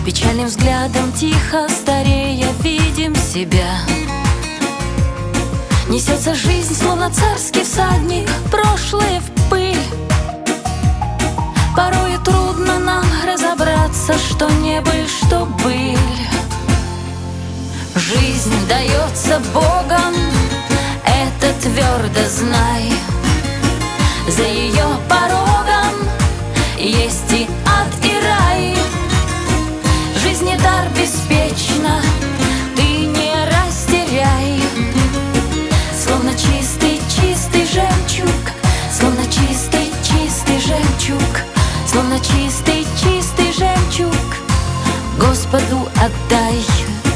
Печальным взглядом тихо старея видим себя. Несется жизнь, словно царский всадник, прошлое в пыль. Порою трудно нам разобраться, что не быль, что быль. Жизнь дается Богом, это твердо знай. За ее порогом есть и ад, и рай. Жизни дар беспечно, ты не растеряй. Словно чистый, чистый жемчуг, словно чистый, чистый жемчуг, словно чистый, чистый жемчуг, Господу отдай.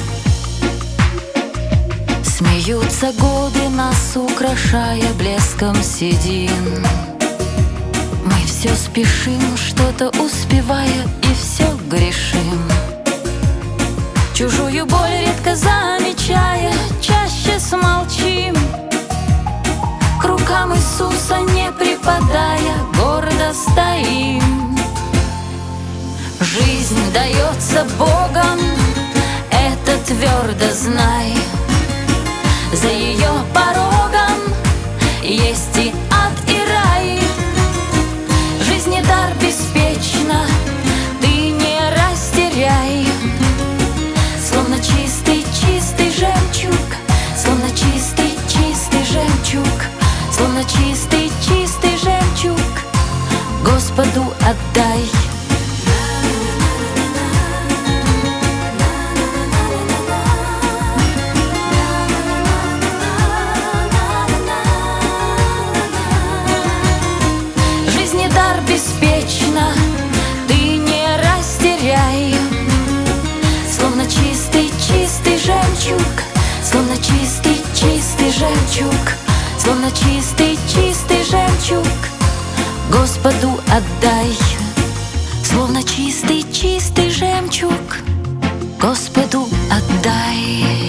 Смеются годы, нас украшая блеском седин. Мы все спешим, что-то успевая, и все грешим. Чужую боль редко замечая, чаще смолчим. К рукам Иисуса не припадая, гордо стоим. Жизнь дается Богом, это твердо знай. За ее порогом есть и ад, и рай. Жизни дар беспечно, ты не растеряй. Словно чистый, чистый жемчуг, словно чистый, чистый жемчуг, словно чистый, чистый жемчуг, Господу отдай. Жизни дар беспечно, ты не растеряй. Словно чистый, чистый жемчуг, словно чистый, чистый жемчуг, словно чистый, чистый жемчуг, Господу отдай. Словно чистый, чистый жемчуг, Господу отдай.